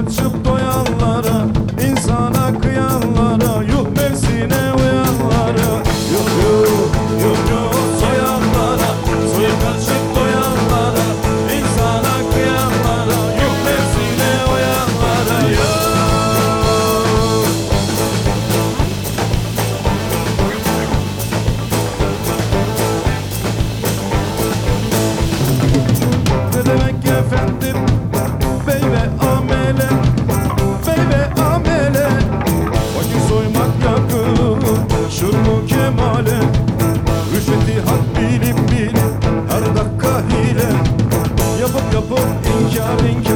kaçıp doyanlara, insana kıyanlara, yuh nefsine uyanlara, yuh yuh yuh yuh soyanlara, soyup kaçıp doyanlara, insana kıyanlara, yuh nefsine uyanlara, yuh. Ne demek efendim bey ve amele, bey ve amele, fakir soymak yakışır mı kemale? Rüşveti hak bilip bilip her dakika hile, yapıp yapıp inkar inkar